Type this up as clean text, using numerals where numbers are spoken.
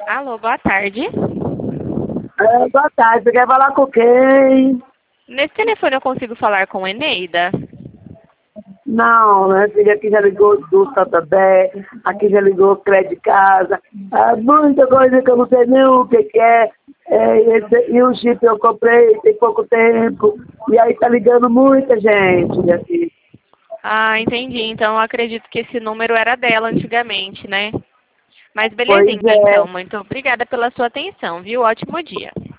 Alô, boa tarde. Boa tarde, você quer falar com quem? Nesse telefone eu consigo falar com Eneida? Não, minha filha, aqui já ligou do Santander, aqui já ligou crédito de casa, muita coisa que eu não sei nem o que é. E o chip eu comprei tem pouco tempo, e aí tá ligando muita gente, minha filha. Ah, entendi. Então eu acredito que esse número era dela antigamente, né? Mas Pois belezinha, é. então. Muito obrigada pela sua atenção, viu? Ótimo dia.